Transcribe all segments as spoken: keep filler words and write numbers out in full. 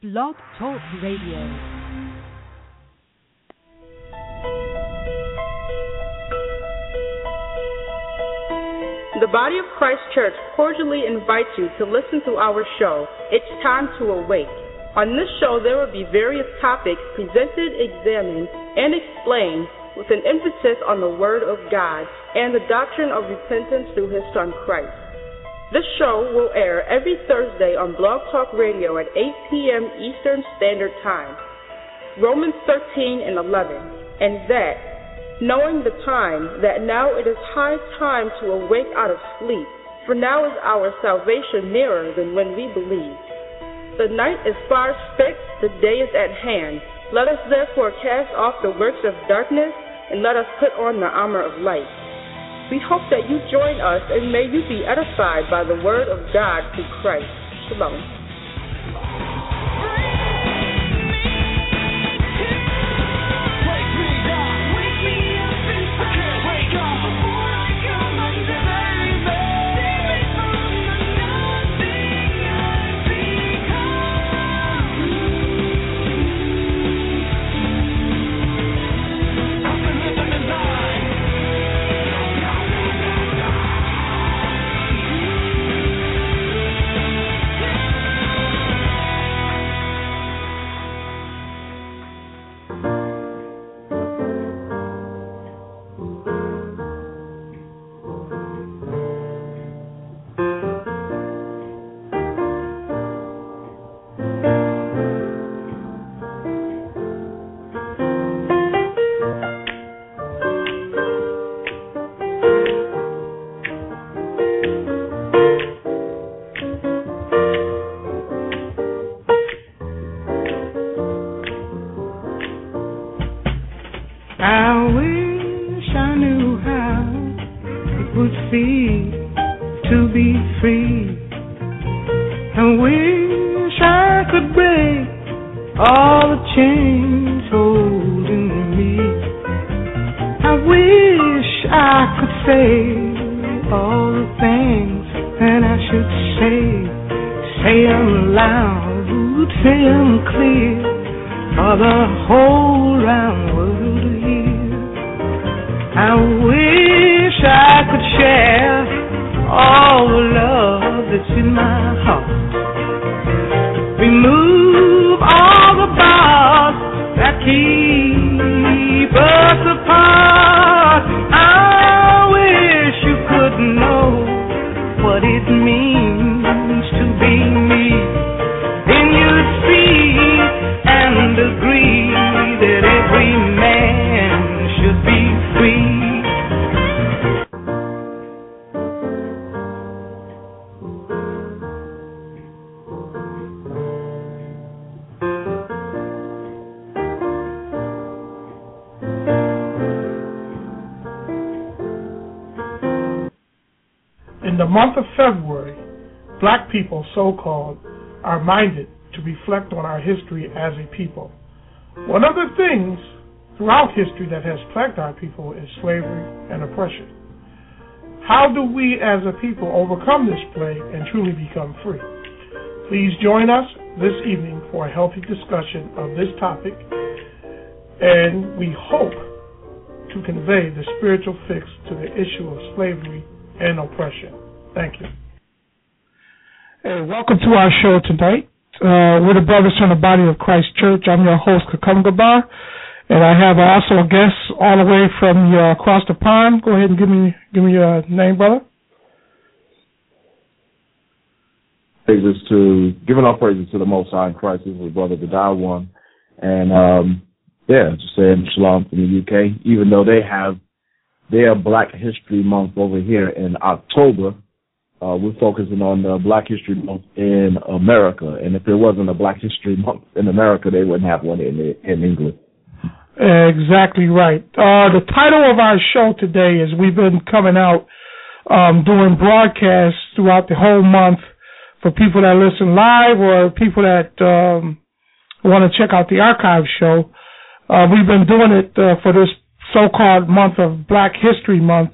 Blog Talk Radio. The Body of Christ Church cordially invites you to listen to our show, It's Time to Awake. On this show, there will be various topics presented, examined, and explained with an emphasis on the Word of God and the doctrine of repentance through His Son Christ. This show will air every Thursday on Blog Talk Radio at eight p.m. Eastern Standard Time. Romans thirteen and eleven, and that, knowing the time, that now it is high time to awake out of sleep, for now is our salvation nearer than when we believed. The night is far spent, the day is at hand. Let us therefore cast off the works of darkness, and let us put on the armor of light. We hope that you join us, and may you be edified by the word of God through Christ. Shalom. People, so-called, are minded to reflect on our history as a people. One of the things throughout history that has plagued our people is slavery and oppression. How do we as a people overcome this plague and truly become free? Please join us this evening for a healthy discussion of this topic, and we hope to convey the spiritual fix to the issue of slavery and oppression. Thank you. Hey, welcome to our show tonight. Uh, we're the Brothers from the Body of Christ Church. I'm your host, Kakum Gabar, and I have also a guest all the way from uh, across the pond. Go ahead and give me give me your name, brother. Praises to giving our praises to the Most High in Christ. This is Brother Gadai One, and um, yeah, just saying shalom from the U K. Even though they have their Black History Month over here in October. Uh, we're focusing on uh, Black History Month in America, and if there wasn't a Black History Month in America, they wouldn't have one in in England. Exactly right. Uh, the title of our show today is we've been coming out um, doing broadcasts throughout the whole month for people that listen live or people that um, want to check out the archive show. Uh, we've been doing it uh, for this so-called month of Black History Month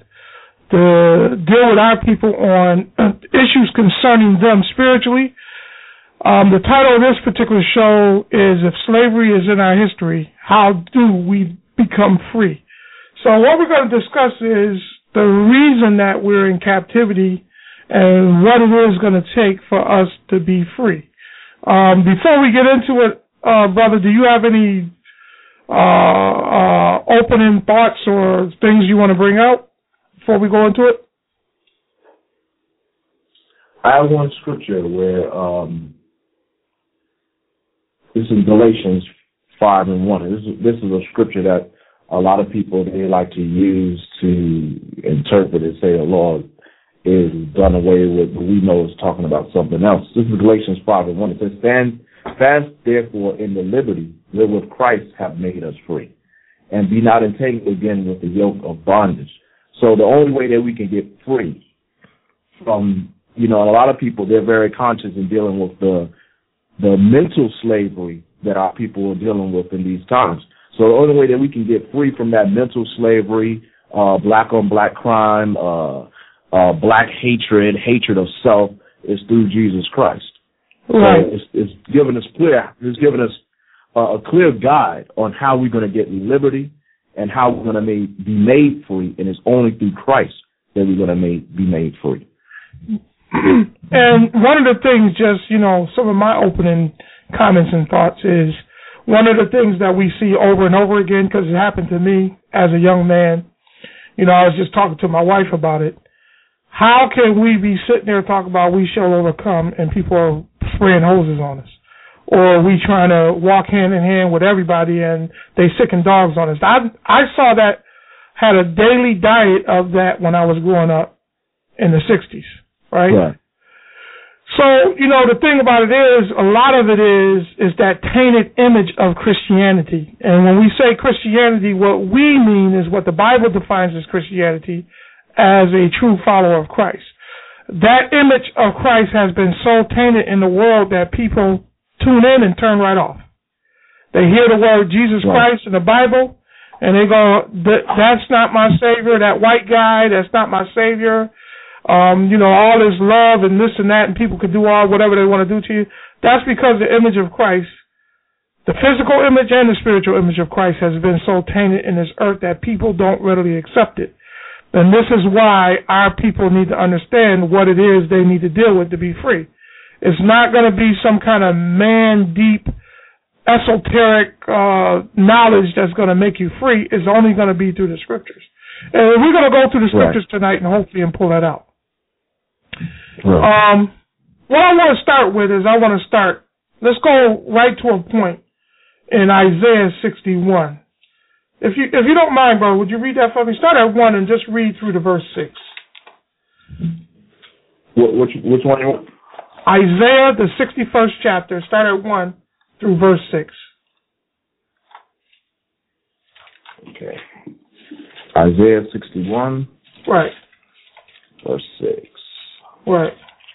to deal with our people on issues concerning them spiritually, Um, the title of this particular show is If Slavery is in Our History, How Do We Become Free? So what we're going to discuss is the reason that we're in captivity and what it is going to take for us to be free. Um, before we get into it, uh, brother, do you have any uh, uh, opening thoughts or things you want to bring out before we go into it? I have one scripture where um, this is Galatians five and one. This is, this is a scripture that a lot of people, they like to use to interpret and say the Lord is done away with, but we know it's talking about something else. This is Galatians five and one. It says, Stand fast, therefore, in the liberty wherewith Christ hath made us free, and be not entangled again with the yoke of bondage. So the only way that we can get free from, you know, and a lot of people, they're very conscious in dealing with the the mental slavery that our people are dealing with in these times. So the only way that we can get free from that mental slavery, uh, black on black crime, uh, uh, black hatred, hatred of self, is through Jesus Christ. Right. So it's, it's given us clear, it's given us uh, a clear guide on how we're going to get liberty and how we're going to made, be made free, and it's only through Christ that we're going to made, be made free. And one of the things, just, you know, some of my opening comments and thoughts is one of the things that we see over and over again, because it happened to me as a young man. You know, I was just talking to my wife about it. How can we be sitting there talking about we shall overcome and people are spraying hoses on us? Or are we trying to walk hand in hand with everybody and they sicking dogs on us? I, I saw that, had a daily diet of that when I was growing up in the sixties. Right? Right. So, you know, the thing about it is, a lot of it is, is that tainted image of Christianity. And when we say Christianity, what we mean is what the Bible defines as Christianity, as a true follower of Christ. That image of Christ has been so tainted in the world that people tune in and turn right off. They hear the word Jesus right. Christ in the Bible, and they go, that's not my Savior, that white guy, that's not my Savior. Um, you know, all this love and this and that, and people can do all whatever they want to do to you. That's because the image of Christ, the physical image and the spiritual image of Christ, has been so tainted in this earth that people don't readily accept it. And this is why our people need to understand what it is they need to deal with to be free. It's not going to be some kind of man-deep, esoteric uh, knowledge that's going to make you free. It's only going to be through the scriptures. And we're going to go through the scriptures right. tonight and hopefully and pull that out. Right. Um, what I want to start with is I want to start, let's go right to a point in Isaiah sixty-one. If you if you don't mind, bro, would you read that for me? Start at one and just read through to verse six. What, which, which one you want? Isaiah, the sixty-first chapter, start at one through verse six. Okay. Isaiah sixty-one. Right. Verse six. Right.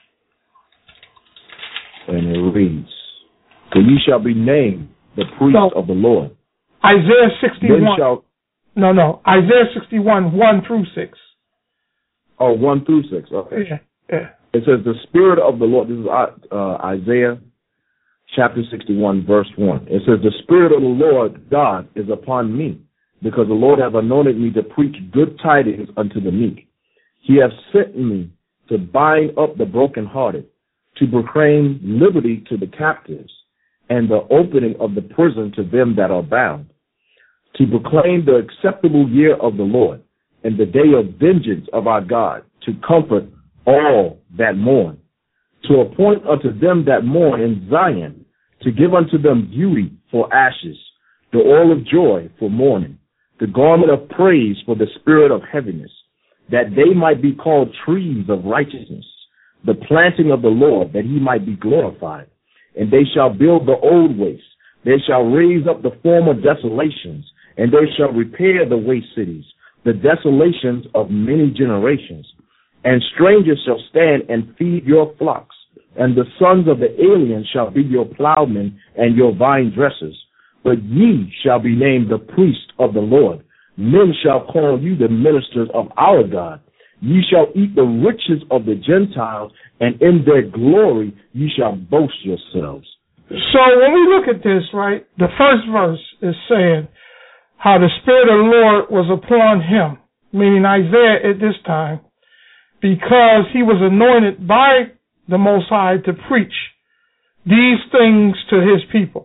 And it reads, For ye shall be named the priest no. of the Lord. Isaiah sixty-one. Then shall, no, no. Isaiah sixty-one, one through six. Oh, one through six. Okay. Yeah, yeah. It says, the Spirit of the Lord, this is uh, Isaiah chapter sixty-one, verse one. It says, the Spirit of the Lord God is upon me, because the Lord hath anointed me to preach good tidings unto the meek. He hath sent me to bind up the brokenhearted, to proclaim liberty to the captives, and the opening of the prison to them that are bound, to proclaim the acceptable year of the Lord, and the day of vengeance of our God, to comfort all that mourn, to appoint unto them that mourn in Zion, to give unto them beauty for ashes, the oil of joy for mourning, the garment of praise for the spirit of heaviness, that they might be called trees of righteousness, the planting of the Lord, that he might be glorified. And they shall build the old waste. They shall raise up the former desolations, and they shall repair the waste cities, the desolations of many generations. And strangers shall stand and feed your flocks, and the sons of the alien shall be your plowmen and your vine dressers. But ye shall be named the priest of the Lord. Men shall call you the ministers of our God. Ye shall eat the riches of the Gentiles, and in their glory ye shall boast yourselves. So when we look at this, right, the first verse is saying how the Spirit of the Lord was upon him, meaning Isaiah at this time, because he was anointed by the Most High to preach these things to his people.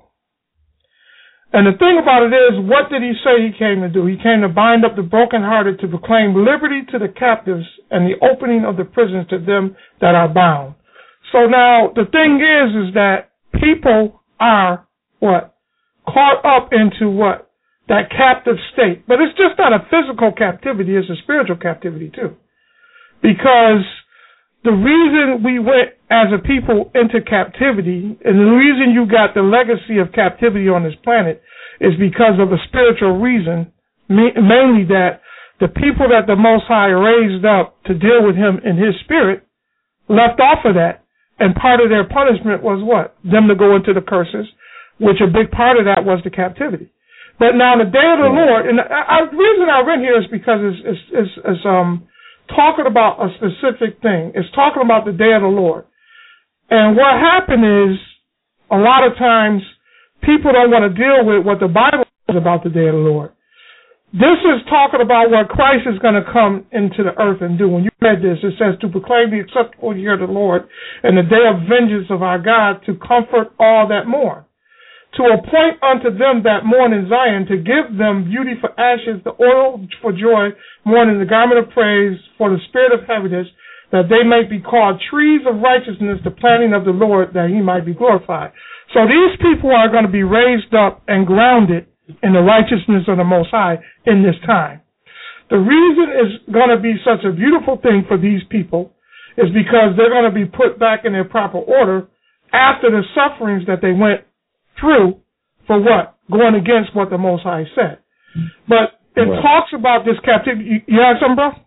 And the thing about it is, what did he say he came to do? He came to bind up the brokenhearted, to proclaim liberty to the captives, and the opening of the prisons to them that are bound. So now, the thing is, is that people are, what? Caught up into what? That captive state. But it's just not a physical captivity, it's a spiritual captivity too. Because the reason we went as a people into captivity, and the reason you got the legacy of captivity on this planet, is because of a spiritual reason, mainly that the people that the Most High raised up to deal with him in his spirit left off of that. And part of their punishment was what? Them to go into the curses, which a big part of that was the captivity. But now the day of the Lord, and I, the reason I read here is because it's, it's, it's, it's um, talking about a specific thing. It's talking about the day of the Lord. And what happened is, a lot of times, people don't want to deal with what the Bible says about the day of the Lord. This is talking about what Christ is going to come into the earth and do. When you read this, it says, to proclaim the acceptable year of the Lord and the day of vengeance of our God, to comfort all that mourn, to appoint unto them that mourn in Zion, to give them beauty for ashes, the oil for joy, mourning, the garment of praise for the spirit of heaviness, that they may be called trees of righteousness, the planting of the Lord, that he might be glorified. So these people are going to be raised up and grounded in the righteousness of the Most High in this time. The reason it's going to be such a beautiful thing for these people is because they're going to be put back in their proper order after the sufferings that they went through for what? Going against what the Most High said. But it right. talks about this captivity. You, you have something, bro?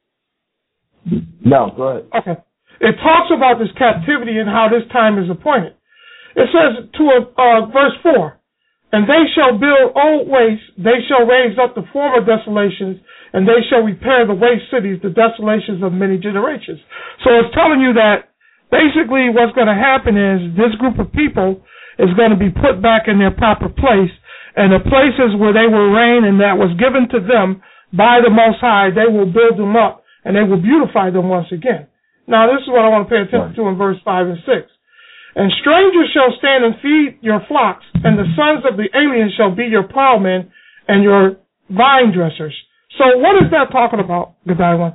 No, go ahead. Okay. It talks about this captivity and how this time is appointed. It says to uh, verse four, and they shall build old wastes, they shall raise up the former desolations, and they shall repair the waste cities, the desolations of many generations. So it's telling you that basically what's going to happen is this group of people is going to be put back in their proper place, and the places where they will reign and that was given to them by the Most High, they will build them up, and they will beautify them once again. Now this is what I want to pay attention to in verse five and six. And strangers shall stand and feed your flocks, and the sons of the aliens shall be your plowmen and your vine dressers. So what is that talking about, Godiwan?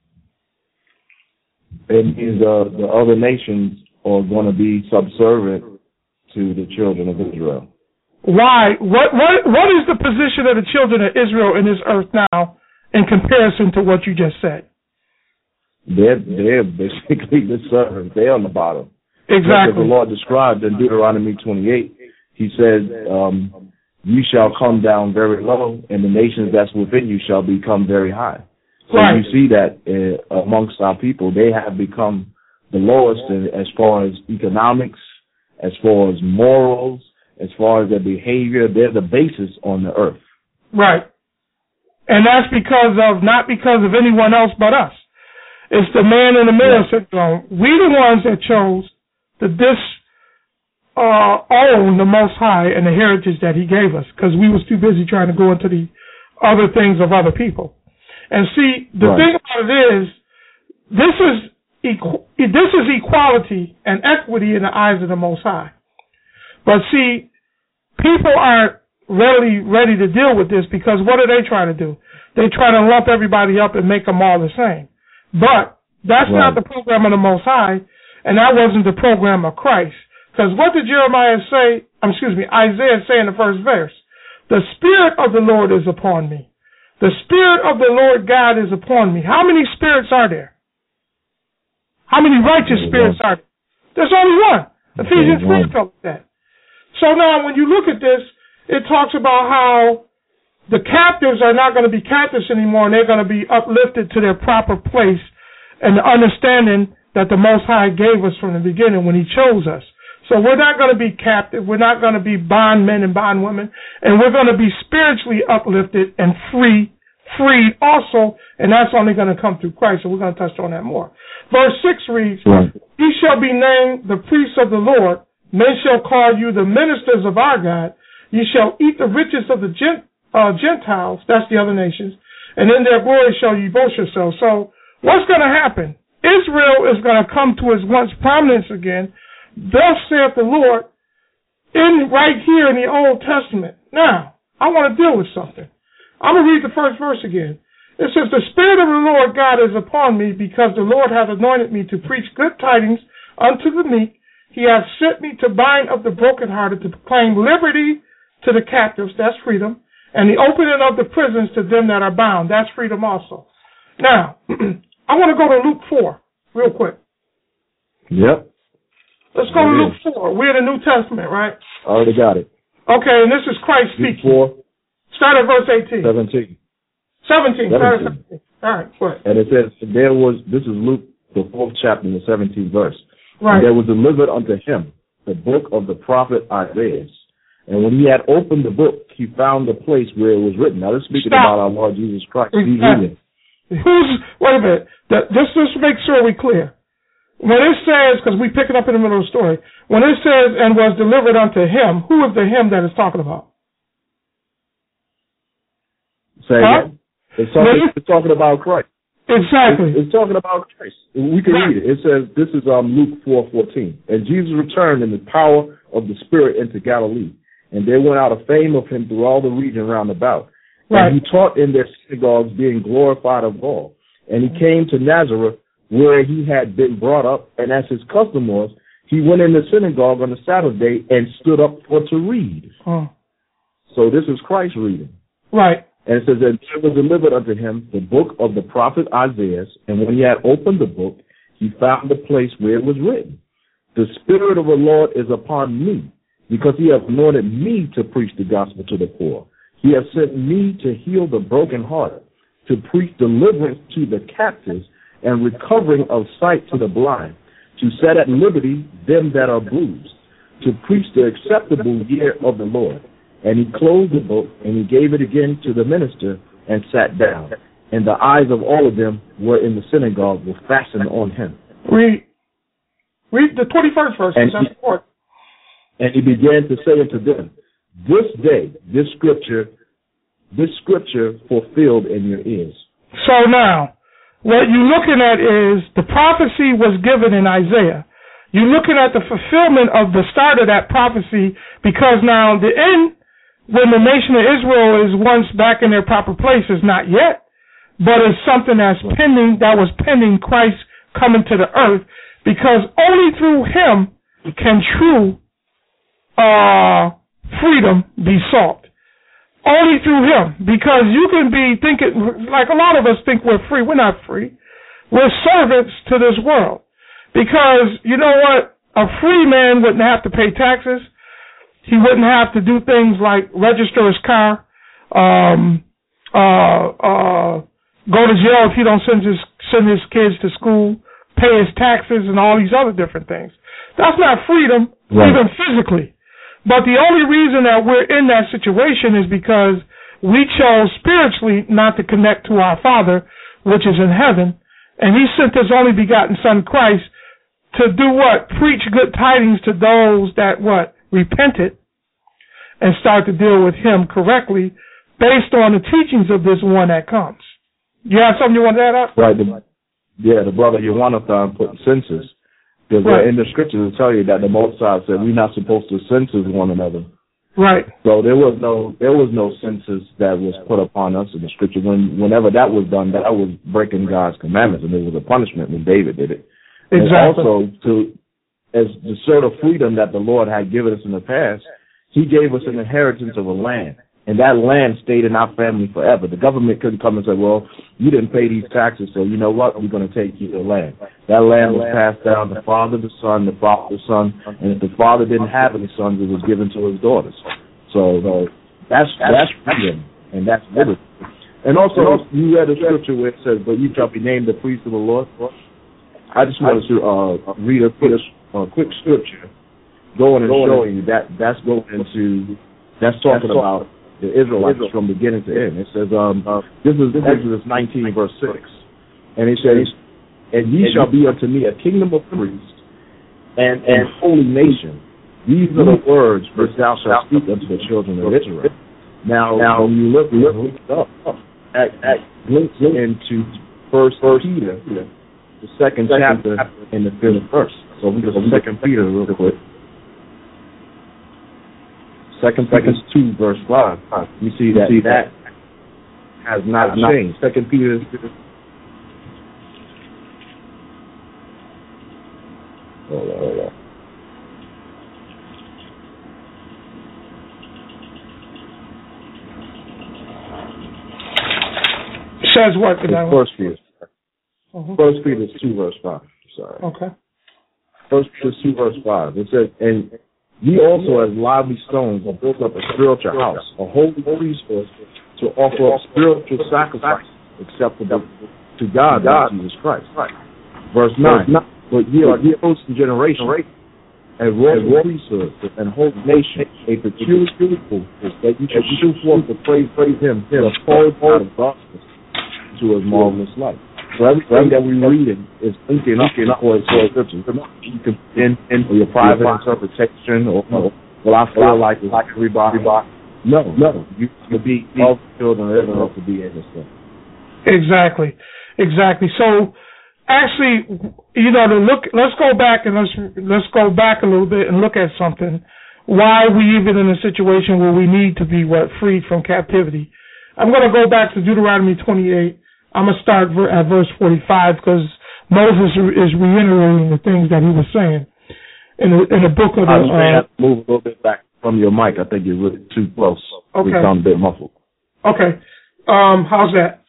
It means uh, the other nations are going to be subservient to the children of Israel. Why? What, what, what is the position of the children of Israel in this earth now in comparison to what you just said? They're, they're basically the servants. They're on the bottom. Exactly. As the Lord described in Deuteronomy twenty-eight, he said, um, you shall come down very low, and the nations that's within you shall become very high. So right. you see that uh, amongst our people, they have become the lowest in, as far as economics, as far as morals, as far as their behavior. They're the basis on the earth. Right. And that's because of, not because of anyone else but us. It's the man in the middle yeah. syndrome. We the ones that chose to dis, uh, own the Most High and the heritage that he gave us, because we was too busy trying to go into the other things of other people. And see, the right. thing about it is, this is equ- this is equality and equity in the eyes of the Most High. But see, people aren't really ready to deal with this, because what are they trying to do? They try to lump everybody up and make them all the same. But that's right. not the program of the Most High, and that wasn't the program of Christ. Because what did Jeremiah say, um, excuse me, Isaiah say in the first verse? The Spirit of the Lord is upon me. The Spirit of the Lord God is upon me. How many spirits are there? How many righteous spirits are there? There's only one. Ephesians three tells us that. So now when you look at this, it talks about how the captives are not going to be captives anymore, and they're going to be uplifted to their proper place, and the understanding that the Most High gave us from the beginning when he chose us. So we're not going to be captive. We're not going to be bondmen and bondwomen, and we're going to be spiritually uplifted and free freed also, and that's only going to come through Christ, so we're going to touch on that more. Verse six reads, Right. Ye shall be named the priests of the Lord. Men shall call you the ministers of our God. Ye shall eat the riches of the gent, uh, Gentiles, that's the other nations, and in their glory shall ye boast yourselves. So what's going to happen? Israel is going to come to its once prominence again. Thus saith the Lord, in right here in the Old Testament. Now, I want to deal with something. I'm going to read the first verse again. It says, The Spirit of the Lord God is upon me, because the Lord hath anointed me to preach good tidings unto the meek. He hath sent me to bind up the brokenhearted, to proclaim liberty to the captives, that's freedom, and the opening of the prisons to them that are bound, that's freedom also. Now, I want to go to Luke four real quick. Yep. Let's go to Luke four. We're in the New Testament, right? Already got it. Okay, and this is Christ Luke speaking. four. Start at verse eighteen. seventeen. seventeen. Start at seventeen. seventeen. All right, go ahead. And it says, there was, this is Luke, the fourth chapter, the seventeenth verse. Right. And there was delivered unto him the book of the prophet Isaiah. And when he had opened the book, he found the place where it was written. Now, this is speaking Stop. about our Lord Jesus Christ. Exactly. He's reading. Who's, wait a minute. That, just, just to make sure we're clear. When it says, because we pick it up in the middle of the story, when it says, and was delivered unto him, who is the him that it's talking about? Say Huh? again. It's talking, it's talking about Christ. Exactly. It's, it's talking about Christ. We can Right. read it. It says, this is um, Luke four fourteen. And Jesus returned in the power of the Spirit into Galilee. And there went out a fame of him through all the region round about. Right. And he taught in their synagogues, being glorified of all. And he came to Nazareth, where he had been brought up. And as his custom was, he went in the synagogue on the Sabbath day and stood up for to read. Oh. So this is Christ reading. Right. And it says that there was delivered unto him the book of the prophet Isaiah, and when he had opened the book, he found the place where it was written, The Spirit of the Lord is upon me, because he hath anointed me to preach the gospel to the poor. He hath sent me to heal the brokenhearted, to preach deliverance to the captives, and recovering of sight to the blind, to set at liberty them that are bruised, to preach the acceptable year of the Lord. And he closed the book, and he gave it again to the minister, and sat down. And the eyes of all of them were in the synagogue were fastened on him. Read. Read the twenty-first verse. And That's he, important. and he began to say unto them, This day, this scripture, this scripture fulfilled in your ears. So now, what you're looking at is the prophecy was given in Isaiah. You're looking at the fulfillment of the start of that prophecy, because now the end, when the nation of Israel is once back in their proper place, is not yet, but it's something that's pending, that was pending Christ coming to the earth, because only through him can true uh, freedom be sought. Only through him, because you can be thinking, like a lot of us think we're free. We're not free. We're servants to this world. Because, you know what, a free man wouldn't have to pay taxes. He wouldn't have to do things like register his car, um, uh, uh, go to jail if he don't send his, send his kids to school, pay his taxes, and all these other different things. That's not freedom, right, even physically. But the only reason that we're in that situation is because we chose spiritually not to connect to our Father, which is in heaven, and he sent his only begotten Son, Christ, to do what? Preach good tidings to those that, what? Repented and start to deal with him correctly based on the teachings of this one that comes. You have something you want to add up? Right. The, yeah, the brother Yohanathan put census. Because right, in the scriptures it tell you that the Most High said we're not supposed to census one another. Right. So there was no there was no census that was put upon us in the scripture. When whenever that was done, that was breaking God's commandments, and it was a punishment when David did it. Exactly. And also, to as the sort of freedom that the Lord had given us in the past, he gave us an inheritance of a land. And that land stayed in our family forever. The government couldn't come and say, well, you didn't pay these taxes, so you know what? We're going to take you the land. That land was passed down the father, the son, the father, the son. And if the father didn't have any sons, it was given to his daughters. So uh, that's that's freedom, and that's liberty. And also, you read a scripture where it says, but you shall be named the priest of the Lord. I just wanted to uh, read a quick, uh, quick scripture going and showing you that that's going into, that's talking about the Israelites from beginning to end. It says, um, uh, this is Exodus nineteen, verse six. And it says, and ye shall be unto me a kingdom of priests and a holy nation. These are the words which thou shalt speak unto the children of Israel. Now, now when you look, look, look up, at, at links into First Peter, the second chapter and the fifth verse. So we go to Second Peter real quick. Second Peter two, verse five. You see that that has not changed. Second Peter. Hold on, hold on. Says what? First Peter. Uh-huh. First Peter two, verse five. Sorry. Okay. First Peter two, verse five. It says, and ye also as lively stones are built up a spiritual house, a holy priesthood, to offer up spiritual sacrifice acceptable to God by Jesus Christ. Verse nine. But ye are the chosen generation, a royal priesthood, and holy nation, a peculiar people, that you should show forth to praise, praise Him, the whole part of darkness to His marvelous light. So everything that we're reading is linking up for Scripture. You can in, in for your private interpretation, or, or well, I feel like it's like everybody. No, no, you can be all children of Israel to be in this thing. Exactly, exactly. So, actually, you know, to look. Let's go back and let's let's go back a little bit and look at something. Why we even in a situation where we need to be what freed from captivity? I'm going to go back to Deuteronomy twenty-eight. I'm going to start at verse forty-five because Moses is reiterating the things that he was saying in the, in the book of the... I'm going to have to move a little bit back from your mic. I think you're really too close. Okay. You sound a bit muffled. Okay. Um, how's that?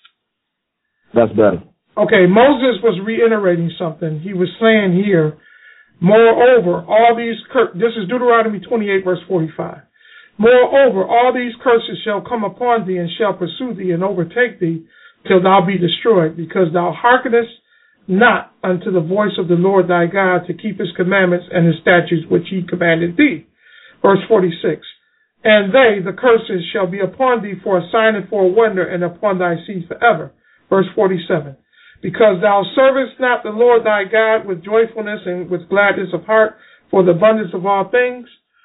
That's better. Okay, Moses was reiterating something. He was saying here, moreover, all these... Cur- this is Deuteronomy twenty-eight, verse forty-five. Moreover, all these curses shall come upon thee and shall pursue thee and overtake thee, till thou be destroyed, because thou hearkenest not unto the voice of the Lord thy God to keep his commandments and his statutes which he commanded thee. Verse forty-six. And they, the curses, shall be upon thee for a sign and for a wonder, and upon thy seed forever. Verse forty-seven. Because thou servest not the Lord thy God with joyfulness and with gladness of heart for the abundance of all things.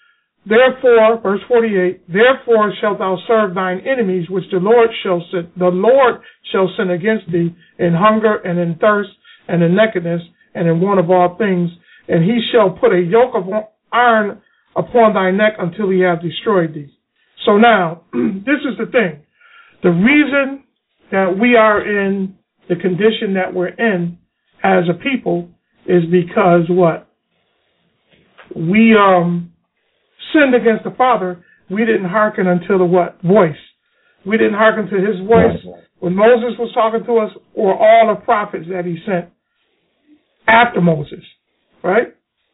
Therefore, verse forty-eight, therefore shalt thou serve thine enemies, which the Lord shall sin, the Lord shall send against thee in hunger and in thirst and in nakedness and in want of all things, and he shall put a yoke of iron upon thy neck until he have destroyed thee. So now, this is the thing. The reason that we are in the condition that we're in as a people is because what? We, um, sinned against the Father. We didn't hearken unto the what? Voice. We didn't hearken to his voice when Moses was talking to us, or all the prophets that he sent after Moses, right?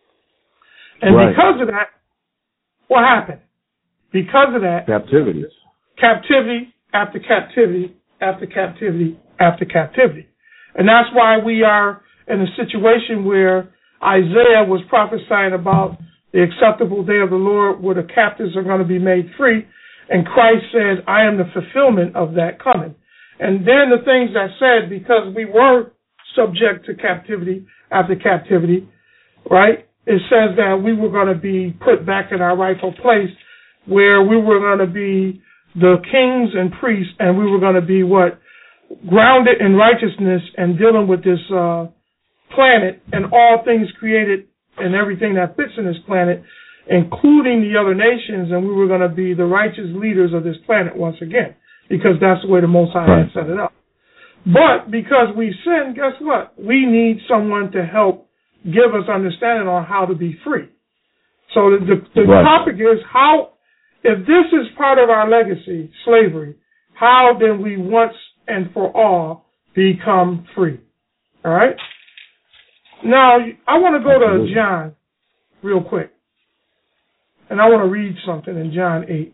And right. Because of that, what happened? Because of that, captivity. Captivity after captivity after captivity after captivity. And that's why we are in a situation where Isaiah was prophesying about the acceptable day of the Lord, where the captives are going to be made free. And Christ said, I am the fulfillment of that coming. And then the things that said, because we were subject to captivity after captivity, right? It says that we were going to be put back in our rightful place, where we were going to be the kings and priests, and we were going to be what? Grounded in righteousness and dealing with this uh, planet and all things created and everything that fits in this planet, including the other nations, and we were going to be the righteous leaders of this planet once again, because that's the way the Most High right. set it up. But because we sin, guess what? We need someone to help give us understanding on how to be free. So the, the, the right. topic is how, if this is part of our legacy, slavery, how then we once and for all become free? All right? Now, I want to go to John real quick. And I want to read something in John eight.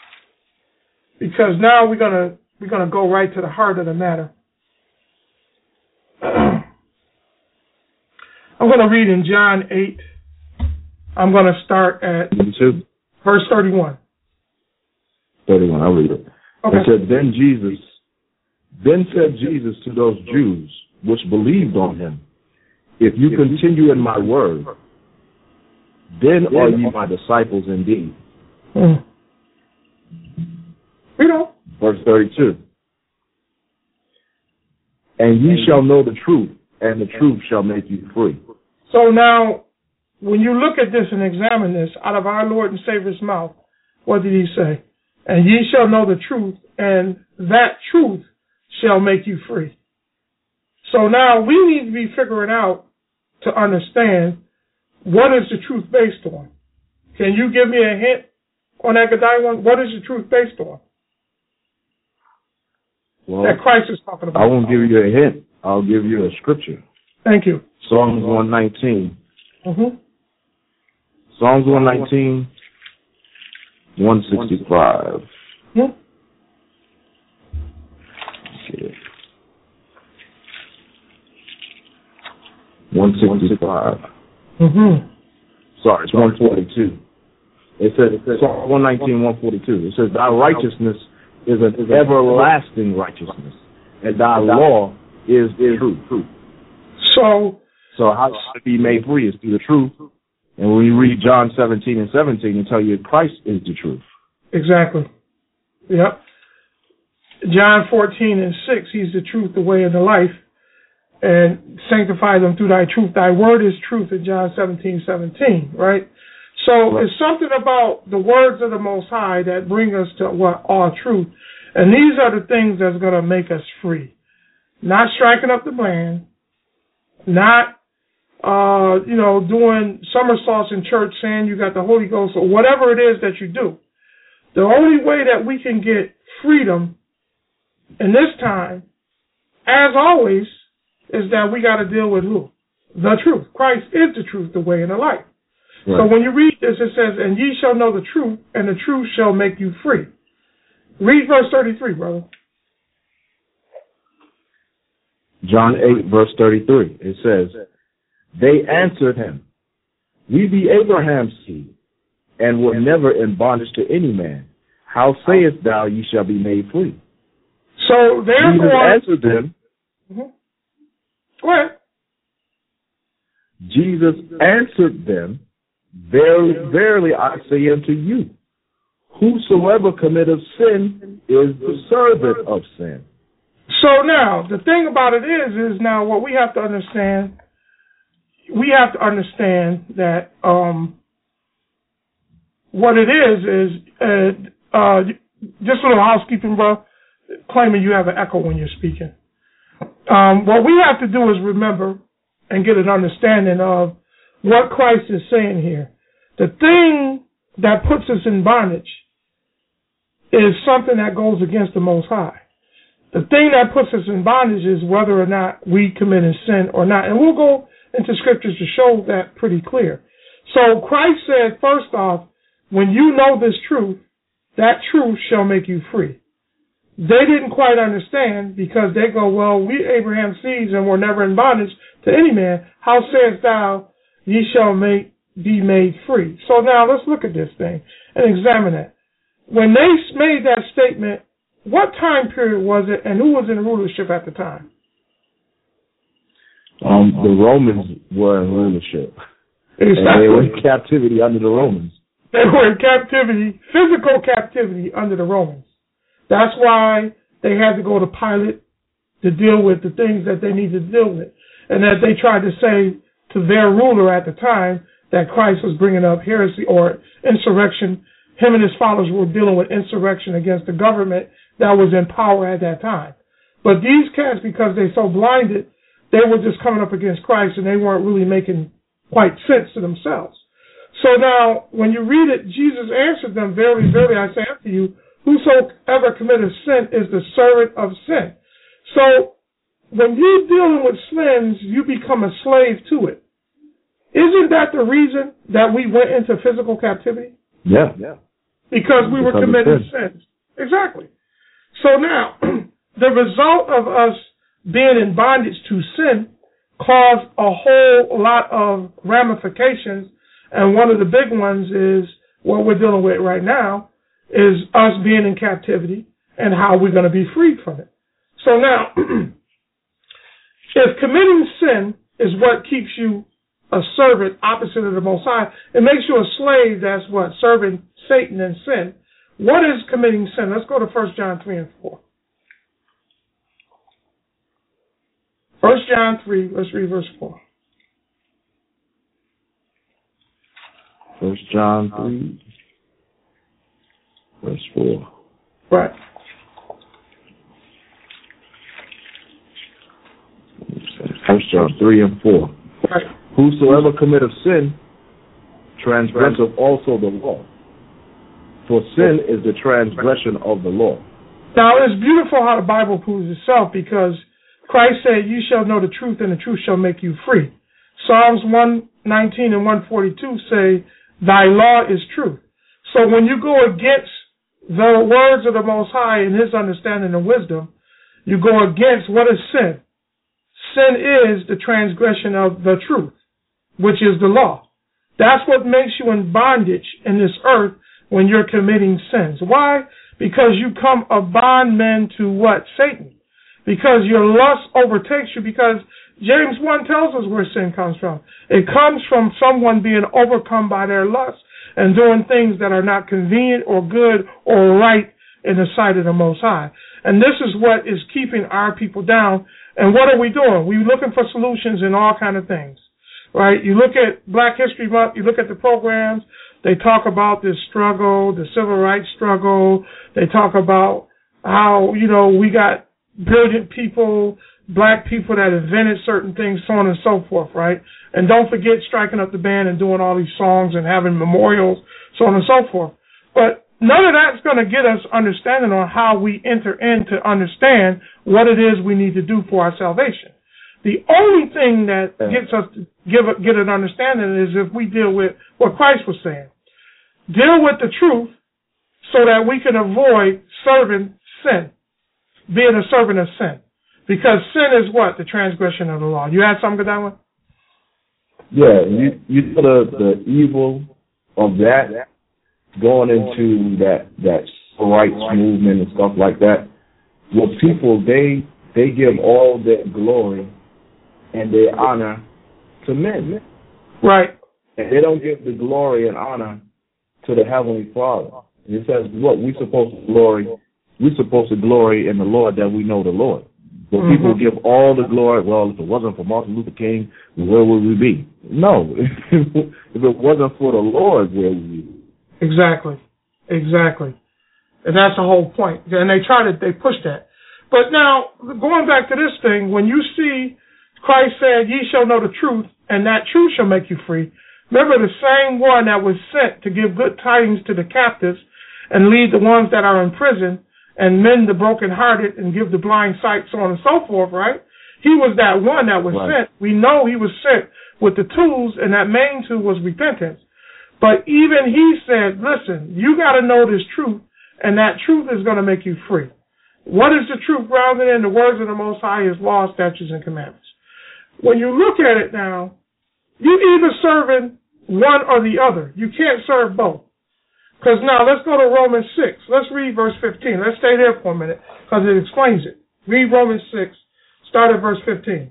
Because now we're going to we're going to go right to the heart of the matter. I'm going to read in John eight. I'm going to start at verse thirty-one. thirty-one, I'll read it. Okay. It said, then Jesus, then said Jesus to those Jews which believed on him, if you continue in my word, then are ye my disciples indeed. Mm. You know. Verse thirty-two. And ye shall know the truth, and the truth shall make you free. So now, when you look at this and examine this, out of our Lord and Savior's mouth, what did he say? And ye shall know the truth, and that truth shall make you free. So now we need to be figuring out to understand what is the truth based on. Can you give me a hint on that G'day one? What is the truth based on? Well, that Christ is talking about. I won't give you a hint. I'll give you a scripture. Thank you. Psalms one nineteen. Mm-hmm. Psalms one nineteen, one sixty-five. Hmm? Okay. one sixty-five. Mm-hmm. Sorry, it's one forty-two. It says, Psalm one nineteen, one forty-two. It says, thy righteousness is an everlasting righteousness, and thy law is truth. So, so how should it be made free is through the truth. And when you read John seventeen and seventeen, it tell you Christ is the truth. Exactly. Yep. John fourteen and six, he's the truth, the way, and the life. And sanctify them through thy truth. Thy word is truth in John seventeen, seventeen, right? So right. It's something about the words of the Most High that bring us to what all truth. And these are the things that's going to make us free. Not striking up the land, not, uh, you know, doing somersaults in church saying you got the Holy Ghost or whatever it is that you do. The only way that we can get freedom in this time, as always, is that we got to deal with who? The truth. Christ is the truth, the way, and the life. Right. So when you read this, it says, and ye shall know the truth, and the truth shall make you free. Read verse thirty-three, brother. John eight, verse thirty-three. It says, they answered him, we be Abraham's seed, and were never in bondage to any man. How sayest thou ye shall be made free? So therefore... Jesus answered them. Mm-hmm. Go ahead. Jesus answered them, verily, verily, I say unto you, whosoever committeth sin is the servant of sin. So now, the thing about it is, is now what we have to understand, we have to understand that um, what it is, is uh, uh, just a little housekeeping, bro, claiming you have an echo when you're speaking. Um, what we have to do is remember and get an understanding of what Christ is saying here. The thing that puts us in bondage is something that goes against the Most High. The thing that puts us in bondage is whether or not we committed sin or not. And we'll go into scriptures to show that pretty clear. So Christ said, first off, when you know this truth, that truth shall make you free. They didn't quite understand because they go, well, we Abraham's seeds and were never in bondage to any man. How sayest thou, ye shall make, be made free? So now let's look at this thing and examine it. When they made that statement, what time period was it and who was in rulership at the time? Um, the Romans were in rulership. Exactly. And they were in captivity under the Romans. They were in captivity, physical captivity under the Romans. That's why they had to go to Pilate to deal with the things that they needed to deal with. And that they tried to say to their ruler at the time that Christ was bringing up heresy or insurrection. Him and his followers were dealing with insurrection against the government that was in power at that time. But these cats, because they're so blinded, they were just coming up against Christ and they weren't really making quite sense to themselves. So now, when you read it, Jesus answered them, verily, verily, I say unto you, whosoever committeth sin is the servant of sin. So, when you're dealing with sins, you become a slave to it. Isn't that the reason that we went into physical captivity? Yeah, yeah. Because we were committing sins. Exactly. So now, the result of us being in bondage to sin caused a whole lot of ramifications, and one of the big ones is what we're dealing with right now, is us being in captivity and how we're going to be freed from it. So now, if committing sin is what keeps you a servant opposite of the Most High, it makes you a slave that's what? Serving Satan and sin. What is committing sin? Let's go to First John three and four. First John three, let's read verse four. First John three, verse four. Right. First John three and four. Right. Whosoever committeth sin transgresseth also the law. For sin is the transgression of the law. Now, it's beautiful how the Bible proves itself, because Christ said, "You shall know the truth, and the truth shall make you free." Psalms one nineteen and one forty-two say, "Thy law is truth." So when you go against the words of the Most High and His understanding and wisdom, you go against what is sin. Sin is the transgression of the truth, which is the law. That's what makes you in bondage in this earth when you're committing sins. Why? Because you come a bondman to what? Satan. Because your lust overtakes you, because James one tells us where sin comes from. It comes from someone being overcome by their lust and doing things that are not convenient or good or right in the sight of the Most High. And this is what is keeping our people down. And what are we doing? We're looking for solutions in all kind of things, right? You look at Black History Month, you look at the programs, they talk about this struggle, the civil rights struggle. They talk about how, you know, we got brilliant people, black people that invented certain things, so on and so forth, right? And don't forget striking up the band and doing all these songs and having memorials, so on and so forth. But none of that's going to get us understanding on how we enter in to understand what it is we need to do for our salvation. The only thing that gets us to give a, get an understanding is if we deal with what Christ was saying. Deal with the truth so that we can avoid serving sin, being a servant of sin. Because sin is what? The transgression of the law. You had something, Godwin? Yeah, you, you know the, the evil of that, going into that, that civil rights movement and stuff like that. Well, people, they, they give all their glory and their honor to men. Right. And they don't give the glory and honor to the Heavenly Father. And it says, what we supposed to glory, we're supposed to glory in the Lord that we know the Lord. But mm-hmm. people give all the glory, well, if it wasn't for Martin Luther King, where would we be? No. If it wasn't for the Lord, where would we be? Exactly. Exactly. And that's the whole point. And they try to, they push that. But now, going back to this thing, when you see Christ said, "Ye shall know the truth, and that truth shall make you free." Remember, the same one that was sent to give good tidings to the captives and lead the ones that are in prison and mend the brokenhearted and give the blind sight, so on and so forth, right? He was that one that was right. sent. We know he was sent with the tools, and that main tool was repentance. But even he said, listen, you got to know this truth, and that truth is going to make you free. What is the truth? Rather than the words of the Most High, His law, statutes, and commandments. When you look at it now, you're either serving one or the other. You can't serve both. Because now, let's go to Romans six. Let's read verse fifteen. Let's stay there for a minute, because it explains it. Read Romans six. Start at verse fifteen.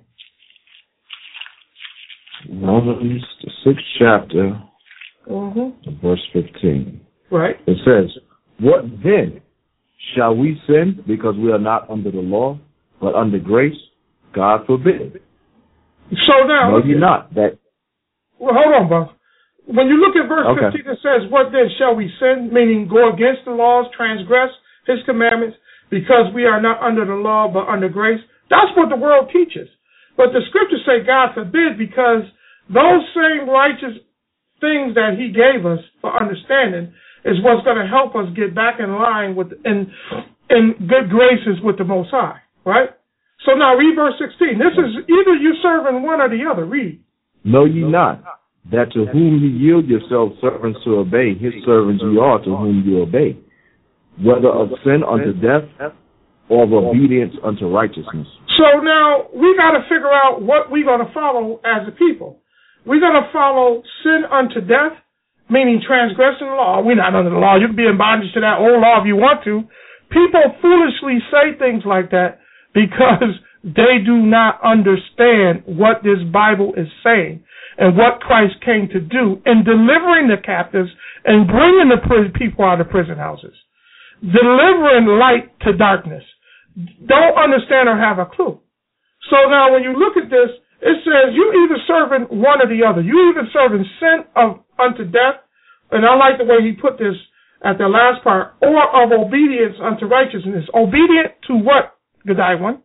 Romans, the sixth chapter, mm-hmm. verse fifteen. Right. It says, "What then? Shall we sin because we are not under the law, but under grace? God forbid." So now... No, you're not. That... Well, hold on, Buff. When you look at verse okay. fifteen, it says, "What then shall we sin?" Meaning go against the laws, transgress His commandments, because we are not under the law, but under grace. That's what the world teaches. But the scriptures say, God forbid, because those same righteous things that He gave us for understanding is what's going to help us get back in line with in in good graces with the Most High, right? So now read verse sixteen. This is either you serving one or the other. Read. "Know ye not that to whom ye yield yourselves servants to obey, His servants ye are to whom you obey, whether of sin unto death or of obedience unto righteousness." So now we got to figure out what we're going to follow as a people. We're going to follow sin unto death, meaning transgressing the law. We're not under the law. You can be in bondage to that old law if you want to. People foolishly say things like that because they do not understand what this Bible is saying and what Christ came to do in delivering the captives and bringing the people out of prison houses, delivering light to darkness. Don't understand or have a clue. So now when you look at this, it says you either serving one or the other. You either serving sin of unto death, and I like the way he put this at the last part, or of obedience unto righteousness. Obedient to what, G'day one?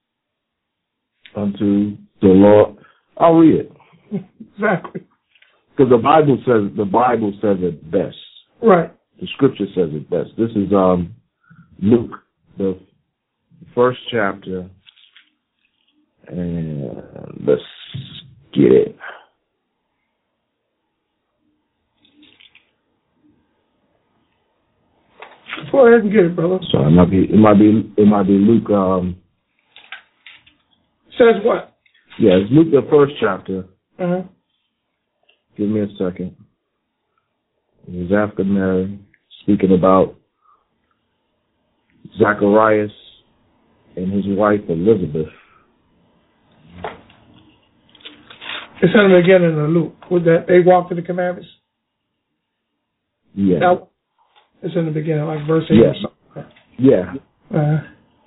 Unto the Lord. I'll read it. Exactly. Because the Bible says the Bible says it best. Right. The Scripture says it best. This is um Luke, the first chapter, and let's get it. Go ahead and get it, brother. So it might be it might be it might be Luke. Um, says what? Yeah, it's Luke the first chapter. Uh-huh. Give me a second. It was after Mary speaking about Zacharias and his wife Elizabeth. It's in the beginning of Luke. With that, they walked to the commandments. Yeah. Now, it's in the beginning, like verse eight yeah. or something. Yeah. Uh,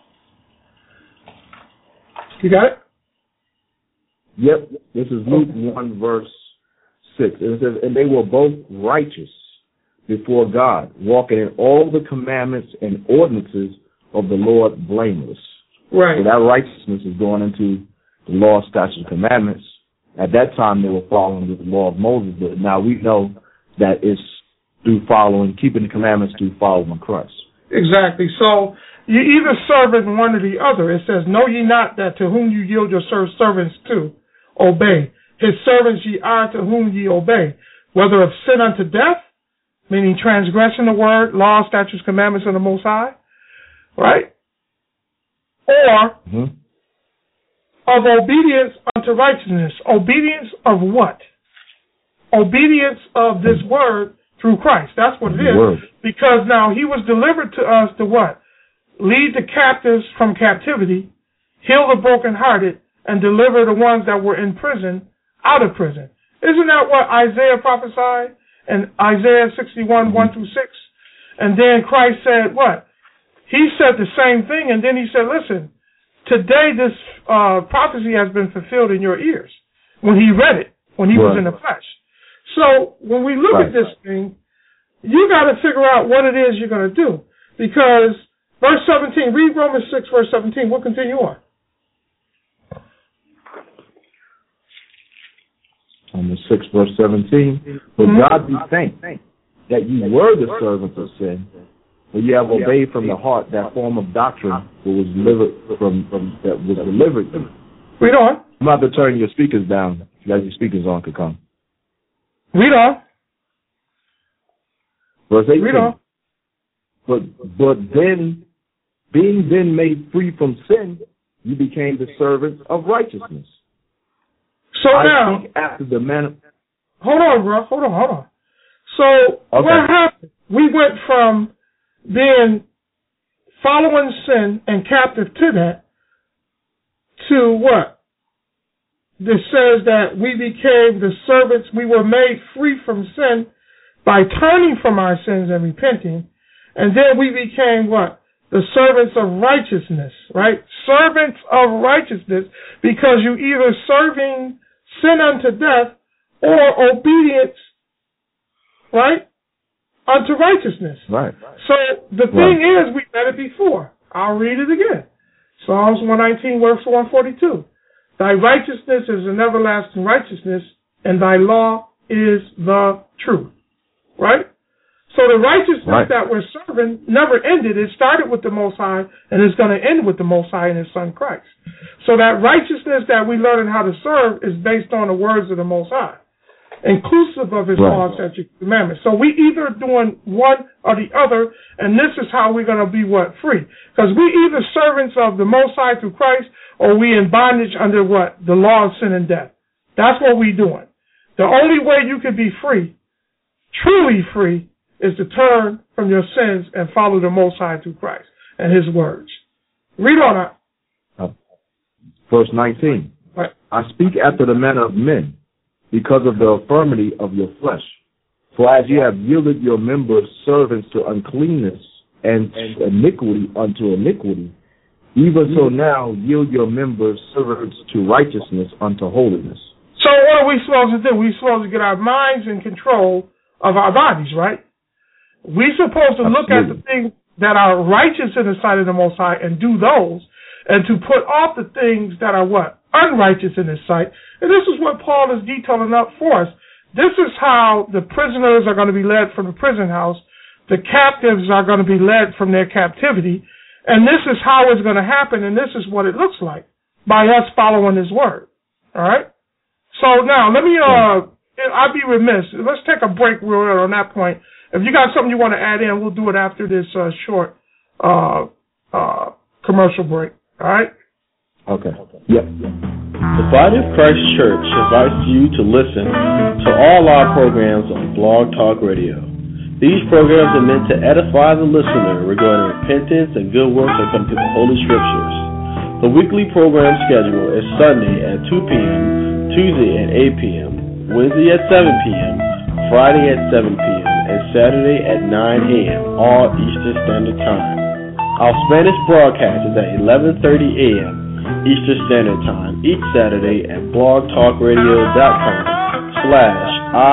you got it? Yep. This is Luke one, verse six. And it says, and they were both righteous before God, walking in all the commandments and ordinances of the Lord blameless. Right. So that righteousness is going into the law, statutes, and commandments. At that time, they were following the law of Moses, but now we know that it's through following, keeping the commandments through following Christ. Exactly. So you either serve in one or the other. It says, know ye not that to whom you yield your servants to, obey. His servants ye are to whom ye obey, whether of sin unto death, meaning transgressing the word, law, statutes, commandments of the Most High, right? Or mm-hmm. of obedience unto righteousness. Obedience of what? Obedience of this word through Christ. That's what it is. Word. Because now he was delivered to us to what? Lead the captives from captivity, heal the brokenhearted, and deliver the ones that were in prison out of prison. Isn't that what Isaiah prophesied in Isaiah sixty-one, mm-hmm. one through six? And then Christ said what? He said the same thing, and then he said, listen, today this uh, prophecy has been fulfilled in your ears. When he read it, when he right. was in the flesh. So when we look right. at this thing, you got to figure out what it is you're going to do. Because verse seventeen, read Romans six, verse seventeen. We'll continue on. Romans six, verse seventeen. But mm-hmm. God be thanked that you were the servants of sin, for you have obeyed from the heart that form of doctrine that was delivered from, from that was delivered. Read on. I'm about to turn your speakers down. You guys, your speakers on could come. Read on. Verse eighteen. Read on. But but then, being then made free from sin, you became the servants of righteousness. So I now, speak after the man. Hold on, bro. Hold on, hold on. So okay. what happened? We went from being following sin and captive to that to what? This says that we became the servants. We were made free from sin by turning from our sins and repenting. And then we became what? The servants of righteousness, right? Servants of righteousness, because you either serving sin unto death or obedience, right, unto righteousness. Right. So the thing right. is, we read it before. I'll read it again. Psalms one nineteen, verse one forty-two. Thy righteousness is an everlasting righteousness, and thy law is the truth. Right? So the righteousness right. that we're serving never ended. It started with the Most High, and it's going to end with the Most High and His Son Christ. So that righteousness that we learn how to serve is based on the words of the Most High, inclusive of His right. law, statutes, commandments. So we either doing one or the other, and this is how we're going to be what? Free. Because we either servants of the Most High through Christ, or we in bondage under what? The law of sin and death. That's what we doing. The only way you can be free truly free is to turn from your sins and follow the Most High through Christ and His words. Read on out. Uh, verse nineteen. Right. I speak after the manner of men, because of the infirmity of your flesh. For as you have yielded your members servants to uncleanness and iniquity unto iniquity, even so now yield your members servants to righteousness unto holiness. So what are we supposed to do? We're supposed to get our minds in control of our bodies, right? We're supposed to look Absolutely. At the things that are righteous in the sight of the Most High and do those, and to put off the things that are what? Unrighteous in His sight. And this is what Paul is detailing up for us. This is how the prisoners are going to be led from the prison house. The captives are going to be led from their captivity. And this is how it's going to happen, and this is what it looks like by us following His word. All right? So now, let me, uh, I'd be remiss. Let's take a break real on that point. If you got something you want to add in, we'll do it after this uh, short uh, uh, commercial break. All right? Okay. Yep. The Body of Christ Church invites you to listen to all our programs on Blog Talk Radio. These programs are meant to edify the listener regarding repentance and good works according to the Holy Scriptures. The weekly program schedule is Sunday at two p.m., Tuesday at eight p.m., Wednesday at seven p.m., Friday at seven p.m., and Saturday at nine a.m., all Eastern Standard Time. Our Spanish broadcast is at eleven thirty a.m. Eastern Standard Time each Saturday at blogtalkradio.com slash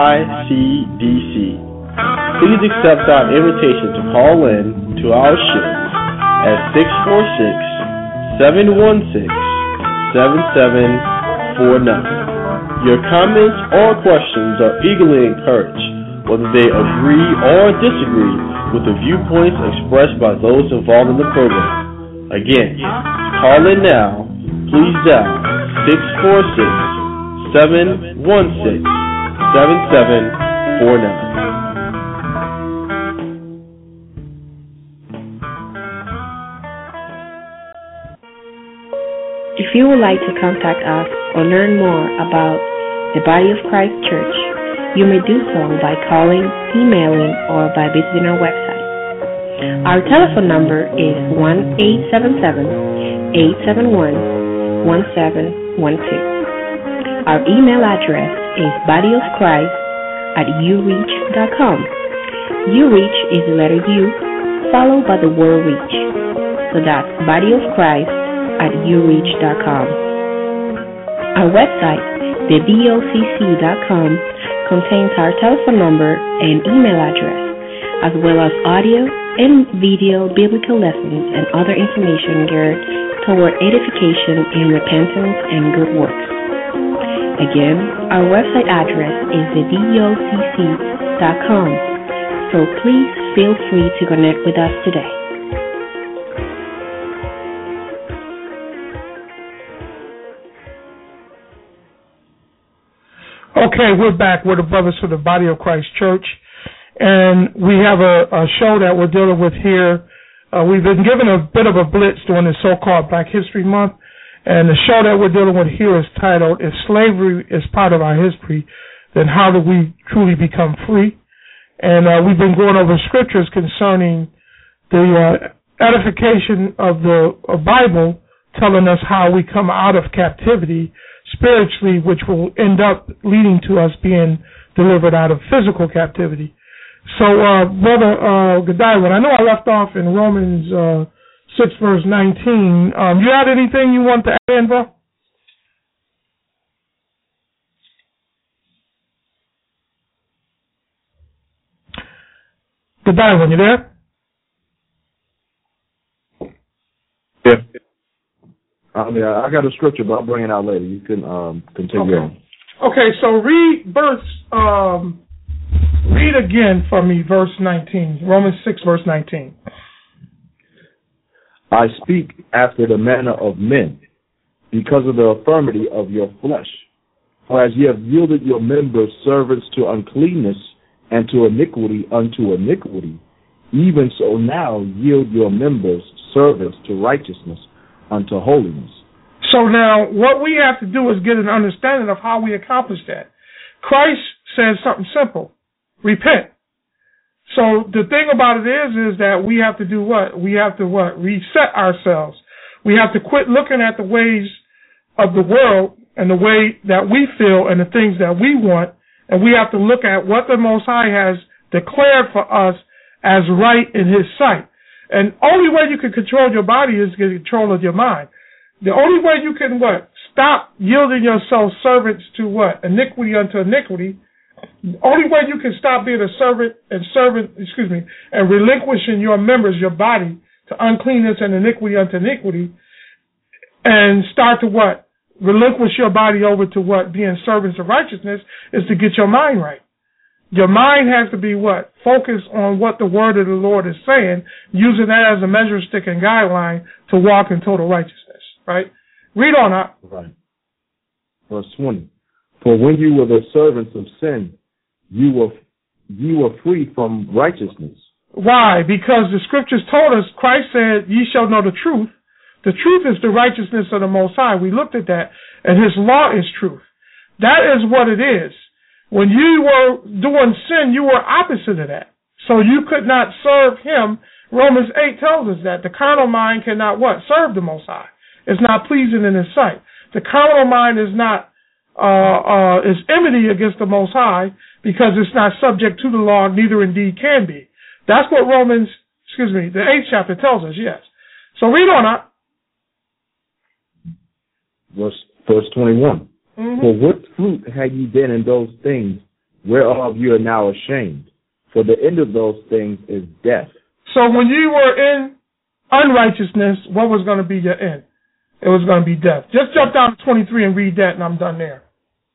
ICDC. Please accept our invitation to call in to our show at six four six, seven one six, seven seven four nine. Your comments or questions are eagerly encouraged, whether they agree or disagree with the viewpoints expressed by those involved in the program. Again, call in now. Please dial six four six, seven one six, seven seven four nine. If you would like to contact us or learn more about the Body of Christ Church, you may do so by calling, emailing, or by visiting our website. Our telephone number is one eight seven seven, eight seven one, one seven one two. Our email address is bodyofchrist at ureach dot com. Ureach is the letter U followed by the word reach. So that's bodyofchrist at ureach dot com. Our website, the B O C C dot com, contains our telephone number and email address, as well as audio and video biblical lessons and other information geared toward edification in repentance and good works. Again, our website address is the B O C C dot com, so please feel free to connect with us today. Okay, we're back with the brothers from the Body of Christ Church, and we have a, a show that we're dealing with here. Uh, we've been given a bit of a blitz during the so-called Black History Month, and the show that we're dealing with here is titled, If Slavery is Part of Our History, Then How Do We Truly Become Free? And uh, we've been going over scriptures concerning the uh, edification of the uh, Bible, telling us how we come out of captivity spiritually, which will end up leading to us being delivered out of physical captivity. So, uh, Brother uh, Godiwin, I know I left off in Romans uh, six, verse nineteen. Um, you had anything you want to add in, bro? Godiwin, you there? Yeah. I mean, I got a scripture, but I'll bring it out later. You can um, continue okay. on. Okay, so read verse, um, read again for me, verse nineteen, Romans six, verse nineteen. I speak after the manner of men, because of the infirmity of your flesh. For as ye have yielded your members servants to uncleanness, and to iniquity unto iniquity, even so now yield your members servants to righteousness unto holiness. So now what we have to do is get an understanding of how we accomplish that. Christ says something simple. Repent. So the thing about it is, is that we have to do what? We have to what? Reset ourselves. We have to quit looking at the ways of the world and the way that we feel and the things that we want, and we have to look at what the Most High has declared for us as right in His sight. And only way you can control your body is to get control of your mind. The only way you can what? Stop yielding yourself servants to what? Iniquity unto iniquity. The only way you can stop being a servant and servant, excuse me, and relinquishing your members, your body, to uncleanness and iniquity unto iniquity, and start to what? Relinquish your body over to what? Being servants of righteousness, is to get your mind right. Your mind has to be what? Focused on what the word of the Lord is saying, using that as a measuring stick and guideline to walk in total righteousness, right? Read on up. Right. Verse twenty. For when you were the servants of sin, you were you were free from righteousness. Why? Because the scriptures told us, Christ said, ye shall know the truth. The truth is the righteousness of the Most High. We looked at that, and His law is truth. That is what it is. When you were doing sin, you were opposite of that. So you could not serve Him. Romans eight tells us that. The carnal mind cannot what? Serve the Most High. It's not pleasing in His sight. The carnal mind is not, uh, uh, is enmity against the Most High because it's not subject to the law, neither indeed can be. That's what Romans, excuse me, the eighth chapter tells us, yes. So read on up. Verse, verse twenty-one. Mm-hmm. For what fruit had ye been in those things whereof you are now ashamed? For the end of those things is death. So when you were in unrighteousness, what was going to be your end? It was going to be death. Just jump down to twenty-three and read that, and I'm done there.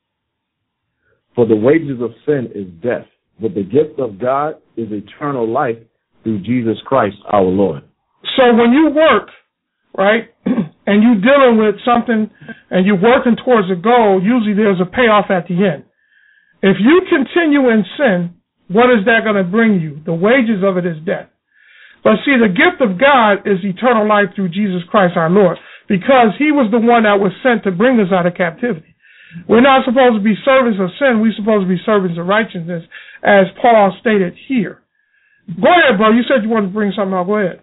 For the wages of sin is death, but the gift of God is eternal life through Jesus Christ our Lord. So when you work, right, and you're dealing with something and you're working towards a goal, usually there's a payoff at the end. If you continue in sin, what is that going to bring you? The wages of it is death. But see, the gift of God is eternal life through Jesus Christ our Lord, because He was the one that was sent to bring us out of captivity. We're not supposed to be servants of sin. We're supposed to be servants of righteousness, as Paul stated here. Go ahead, bro. You said you wanted to bring something out. Go ahead.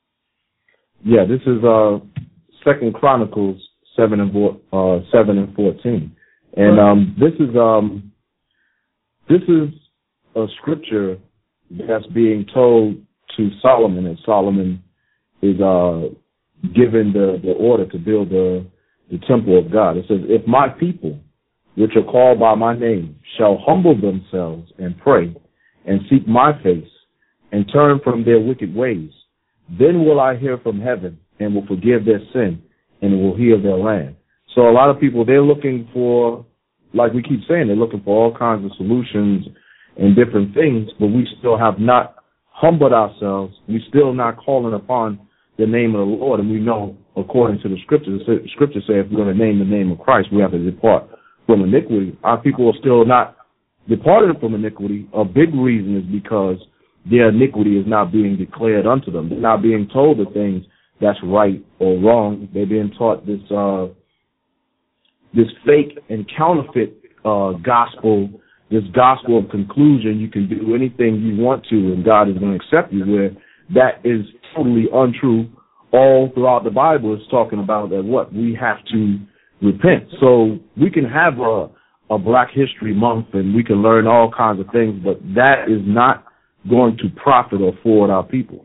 Yeah, this is uh, Second Chronicles seven and uh, seven and fourteen, and um, this is um, this is a scripture that's being told to Solomon, and Solomon is uh, given the, the order to build the the temple of God. It says, "If my people, which are called by my name, shall humble themselves and pray, and seek my face, and turn from their wicked ways, then will I hear from heaven and will forgive their sin and will heal their land." So a lot of people, they're looking for, like we keep saying, they're looking for all kinds of solutions and different things, but we still have not humbled ourselves. We still not calling upon the name of the Lord. And we know, according to the scriptures, the scriptures say if we're going to name the name of Christ, we have to depart from iniquity. Our people are still not departed from iniquity. A big reason is because their iniquity is not being declared unto them. They're not being told the things that's right or wrong. They're being taught this uh, this fake and counterfeit uh, gospel, this gospel of conclusion. You can do anything you want to, and God is going to accept you. Where that is totally untrue. All throughout the Bible is talking about that what we have to repent. So we can have a, a Black History Month and we can learn all kinds of things, but that is not going to profit or forward our people.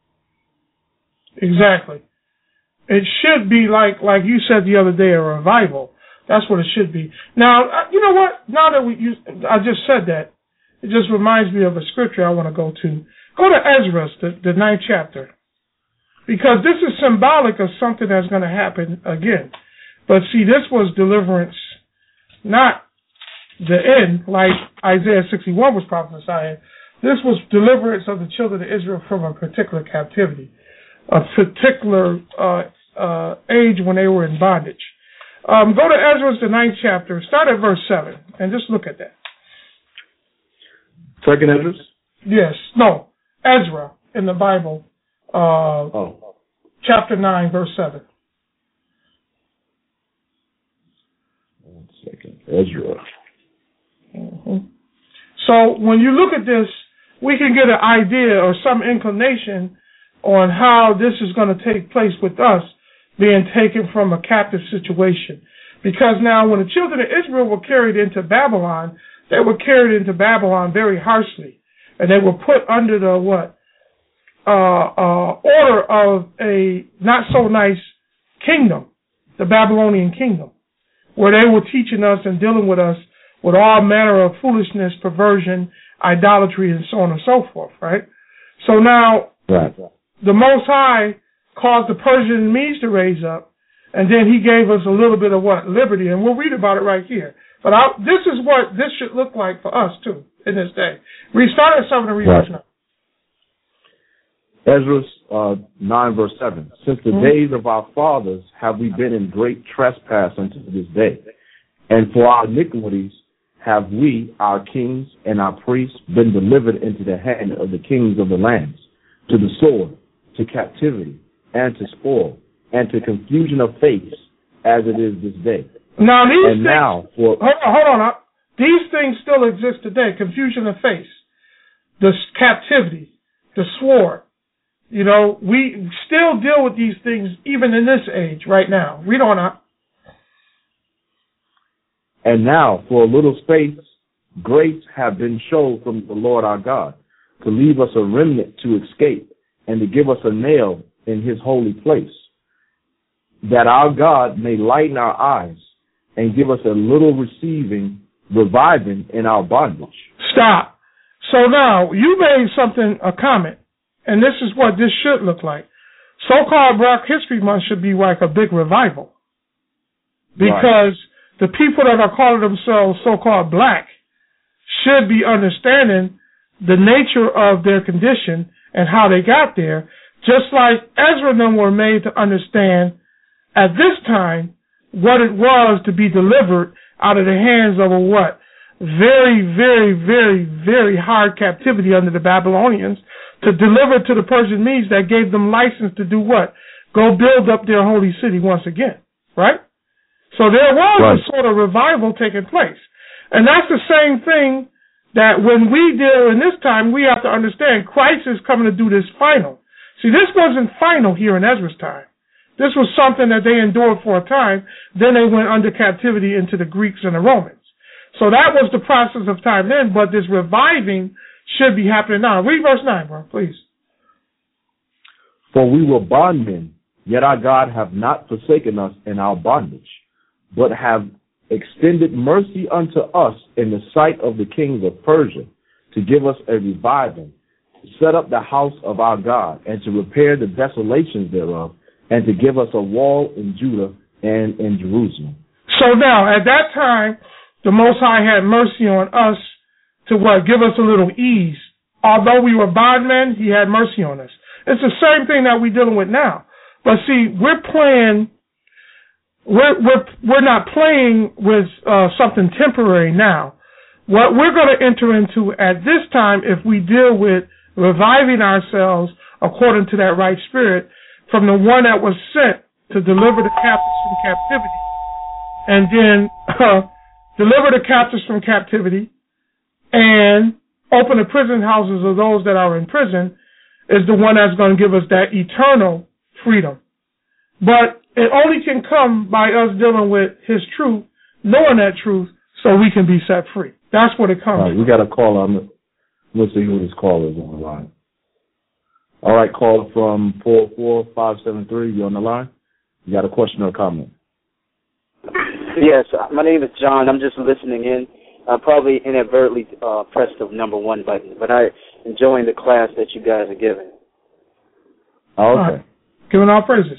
Exactly. It should be like like you said the other day, a revival. That's what it should be. Now, you know what? Now that we, you, I just said that, it just reminds me of a scripture I want to go to. Go to Ezra, the, the ninth chapter, because this is symbolic of something that's going to happen again. But see, this was deliverance, not the end, like Isaiah sixty-one was prophesying. This was deliverance of the children of Israel from a particular captivity, a particular uh, uh, age when they were in bondage. Um, go to Ezra, the ninth chapter, start at verse seven, and just look at that. Second Ezra? Yes, no, Ezra in the Bible, uh, oh. chapter nine, verse seven. One second, Ezra. Mm-hmm. So when you look at this, we can get an idea or some inclination on how this is going to take place with us being taken from a captive situation. Because now when the children of Israel were carried into Babylon, they were carried into Babylon very harshly. And they were put under the what? Uh, uh, order of a not so nice kingdom, the Babylonian kingdom, where they were teaching us and dealing with us with all manner of foolishness, perversion, idolatry, and so on and so forth, right? So now, right. the Most High caused the Persian Medes to raise up, and then he gave us a little bit of what? Liberty, and we'll read about it right here. But I, this is what this should look like for us, too, in this day. We started something to read right. now. Ezra uh, nine, verse seven. Since the mm-hmm. days of our fathers have we been in great trespass unto this day, and for our iniquities have we, our kings and our priests, been delivered into the hand of the kings of the lands, to the sword, to captivity, and to spoil, and to confusion of face, as it is this day. Now these and things, now for, hold on, hold on. These things still exist today. Confusion of face, the captivity, the sword. You know, we still deal with these things even in this age right now. Read on up. And now, for a little space, grace have been shown from the Lord our God, to leave us a remnant to escape, and to give us a nail in his holy place, that our God may lighten our eyes, and give us a little receiving, reviving in our bondage. Stop. So now, you made something, a comment, and this is what this should look like. So-called Black History Month should be like a big revival. Because right. the people that are calling themselves so-called black should be understanding the nature of their condition and how they got there, just like Ezra and them were made to understand at this time what it was to be delivered out of the hands of a what? Very, very, very, very hard captivity under the Babylonians, to deliver to the Persian Medes that gave them license to do what? Go build up their holy city once again, right? So there was right. a sort of revival taking place. And that's the same thing that when we deal in this time, we have to understand Christ is coming to do this final. See, this wasn't final here in Ezra's time. This was something that they endured for a time. Then they went under captivity into the Greeks and the Romans. So that was the process of time then, but this reviving should be happening now. Read verse nine, bro, please. For we were bondmen, yet our God have not forsaken us in our bondage, but have extended mercy unto us in the sight of the kings of Persia, to give us a reviving, to set up the house of our God, and to repair the desolations thereof, and to give us a wall in Judah and in Jerusalem. So now, at that time, the Most High had mercy on us to what? Give us a little ease. Although we were bondmen, he had mercy on us. It's the same thing that we're dealing with now. But see, we're playing, we're, we're, we're not playing with uh, something temporary now. What we're going to enter into at this time, if we deal with reviving ourselves according to that right spirit, from the one that was sent to deliver the captives from captivity, and then uh, deliver the captives from captivity, and open the prison houses of those that are in prison, is the one that's going to give us that eternal freedom. But it only can come by us dealing with his truth, knowing that truth, so we can be set free. That's what it comes All right, we got a caller. Let's see who this caller is on the line. All right, caller from four four five seven three, you on the line? You got a question or a comment? Yes, my name is John. I'm just listening in. I probably inadvertently uh, pressed the number one button, but I'm enjoying the class that you guys are giving. Oh, okay. Right. Giving our praises.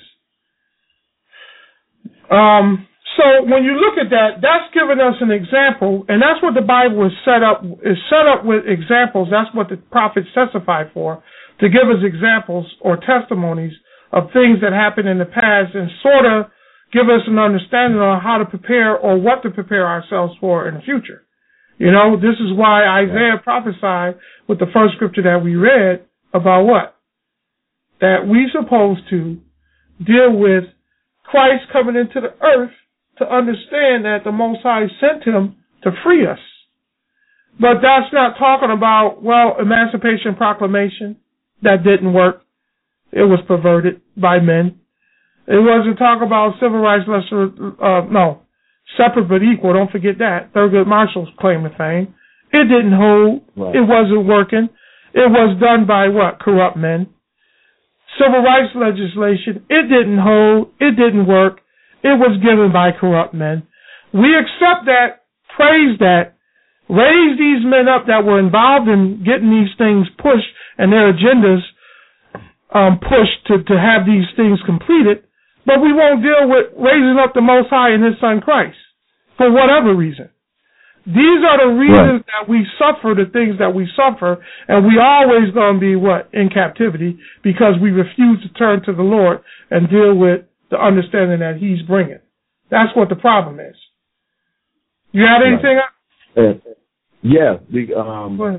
Um, so when you look at that, that's giving us an example, and that's what the Bible is set up is set up with examples. That's what the prophets testify for, to give us examples or testimonies of things that happened in the past and sort of give us an understanding on how to prepare or what to prepare ourselves for in the future. You know, this is why Isaiah prophesied with the first scripture that we read about what? That we're supposed to deal with Christ coming into the earth to understand that the Most High sent him to free us. But that's not talking about, well, Emancipation Proclamation. That didn't work. It was perverted by men. It wasn't talking about civil rights, lesser, uh, no, separate but equal. Don't forget that. Thurgood Marshall's claim to fame. It didn't hold. Right. It wasn't working. It was done by what? Corrupt men. Civil rights legislation. It didn't hold. It didn't work. It was given by corrupt men. We accept that, praise that, raise these men up that were involved in getting these things pushed and their agendas um, pushed to, to have these things completed, but we won't deal with raising up the Most High and His Son Christ for whatever reason. These are the reasons right. that we suffer the things that we suffer, and we always going to be, what, in captivity because we refuse to turn to the Lord and deal with the understanding that He's bringing. That's what the problem is. You have anything right. Uh, yeah, the, um,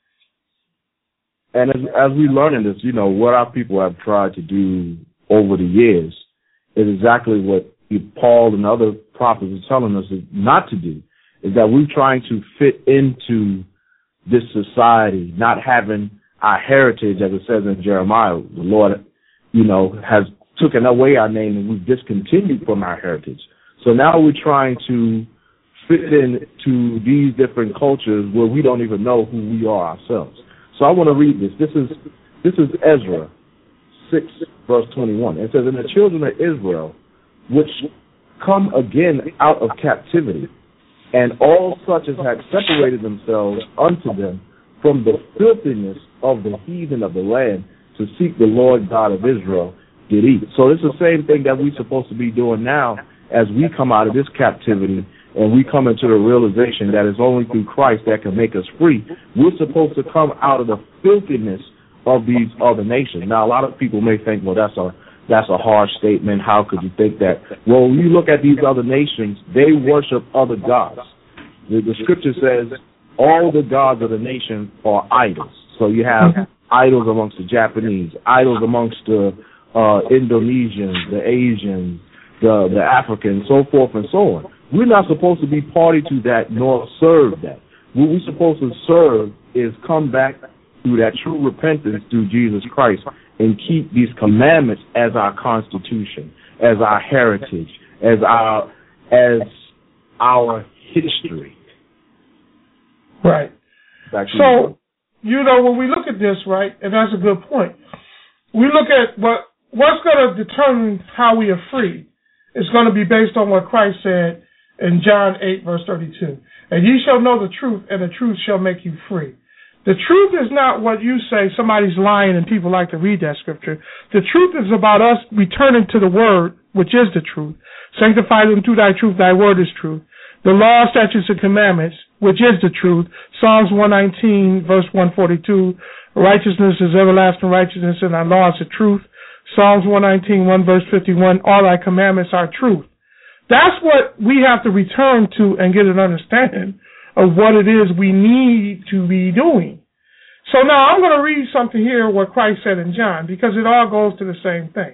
and as, as we learn in this, you know, what our people have tried to do over the years is exactly what Paul and other prophets are telling us is not to do, is that we're trying to fit into this society, not having our heritage, as it says in Jeremiah. The Lord, you know, has taken away our name and we've discontinued from our heritage. So now we're trying to fit into these different cultures where we don't even know who we are ourselves. So I want to read this. This is this is Ezra six, verse twenty-one. It says, "And the children of Israel, which come again out of captivity, and all such as had separated themselves unto them from the filthiness of the heathen of the land, to seek the Lord God of Israel, did eat." So it's the same thing that we're supposed to be doing now as we come out of this captivity and we come into the realization that it's only through Christ that can make us free. We're supposed to come out of the filthiness of these other nations. Now, a lot of people may think, well, that's a that's a harsh statement. How could you think that? Well, when you look at these other nations, they worship other gods. The, the scripture says all the gods of the nation are idols. So you have okay. idols amongst the Japanese, idols amongst the uh, Indonesians, the Asians, the, the Africans, so forth and so on. We're not supposed to be party to that nor serve that. What we're supposed to serve is come back through that true repentance through Jesus Christ and keep these commandments as our constitution, as our heritage, as our as our history. Right. Back to so, you. you know, when we look at this, right, and that's a good point, we look at what what's going to determine how we are free is going to be based on what Christ said in John eight, verse thirty-two. "And ye shall know the truth, and the truth shall make you free." The truth is not what you say, somebody's lying and people like to read that scripture. The truth is about us returning to the word, which is the truth. "Sanctify them through thy truth, thy word is truth." The law, statutes, and commandments, which is the truth. Psalms one nineteen, verse one forty-two. "Righteousness is everlasting righteousness, and thy law is the truth." Psalms one nineteen, one verse fifty-one. "All thy commandments are truth." That's what we have to return to and get an understanding of what it is we need to be doing. So now I'm going to read something here what Christ said in John, because it all goes to the same thing.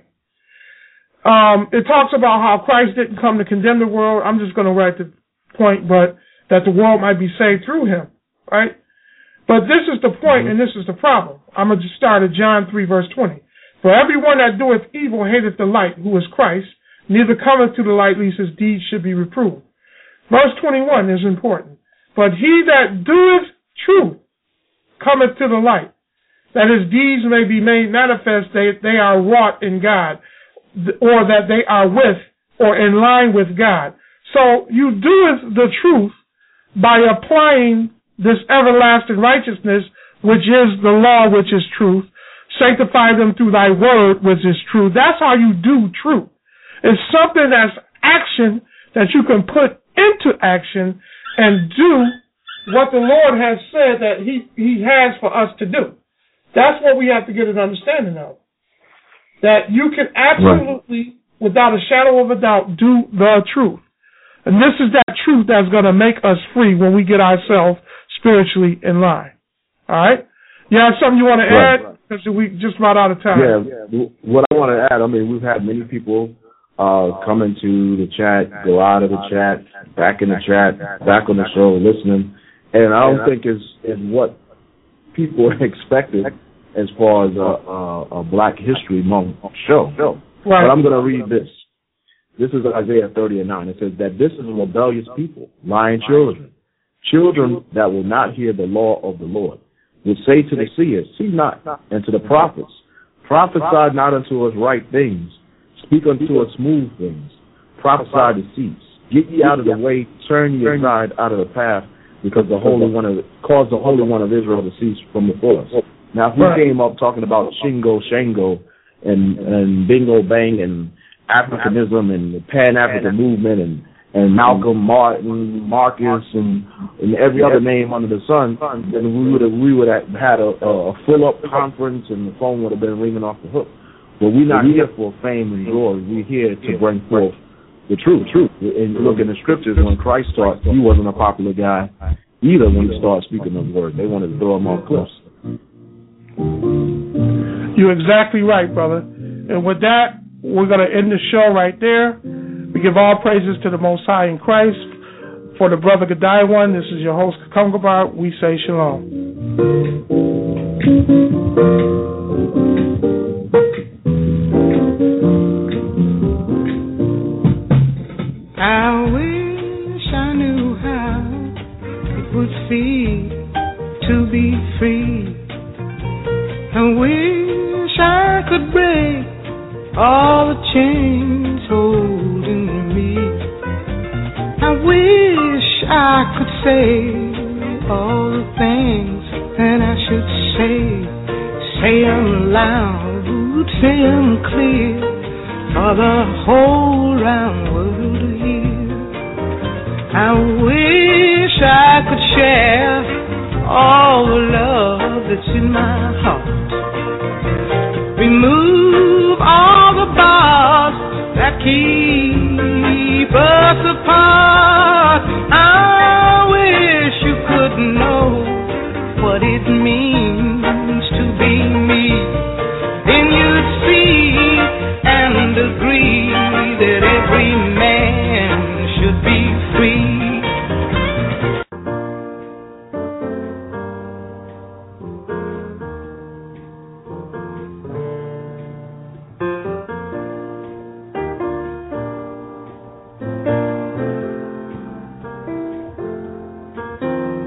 Um, it talks about how Christ didn't come to condemn the world. I'm just going to write the point, but that the world might be saved through him, right? But this is the point, and this is the problem. I'm going to just start at John three, verse twenty. "For everyone that doeth evil hateth the light, who is Christ, neither cometh to the light, lest his deeds should be reproved." Verse twenty-one is important. "But he that doeth truth cometh to the light, that his deeds may be made manifest, that they are wrought in God, or that they are with or in line with God." So you doeth the truth by applying this everlasting righteousness, which is the law, which is truth. "Sanctify them through thy word, which is truth." That's how you do truth. It's something that's action that you can put into action and do what the Lord has said that he, he has for us to do. That's what we have to get an understanding of. That you can absolutely, right, without a shadow of a doubt, do the truth. And this is that truth that's going to make us free when we get ourselves spiritually in line. All right? You have something you want to right, add? Because right. we just about out of time. Yeah, what I want to add, I mean, we've had many people uh, come into the chat, go out of the chat, back in the chat, back on the show, listening. and I don't think it's, it's what people expected as far as a, a, a Black History Month show. Right. But I'm going to read this. This is Isaiah thirty and nine. It says that this is a rebellious people, lying children, children that will not hear the law of the Lord, will say to the seers, see not, and to the prophets, prophesy not unto us right things, speak unto us smooth things, prophesy deceits. Get ye out of the way, turn ye aside out of the path, because the Holy One of cause the Holy One of Israel to cease from before us. Now, if we right. came up talking about Shingo, Shango, and, and Bingo Bang, and Africanism, and the Pan-African movement, and, and Malcolm, Martin, Marcus, and, and every other name under the sun, then we would have we would have had a, a full-up conference, and the phone would have been ringing off the hook. But we're not here for fame and glory. We're here to bring forth the truth. Truth. And look in the scriptures, when Christ taught, he wasn't a popular guy either when he started speaking the word. They wanted to throw him off cliffs. You're exactly right, brother. And with that, we're going to end the show right there. We give all praises to the Most High in Christ. For the Brother Gadai One, this is your host, Kakungabar. We say shalom. I wish I knew how it would feel to be free. I wish I could break all the chains holding me. I wish I could say all the things that I should say. Say them loud, say them clear, for the whole round world to hear. I wish I could share all the love that's in my heart. Remove all the bars that keep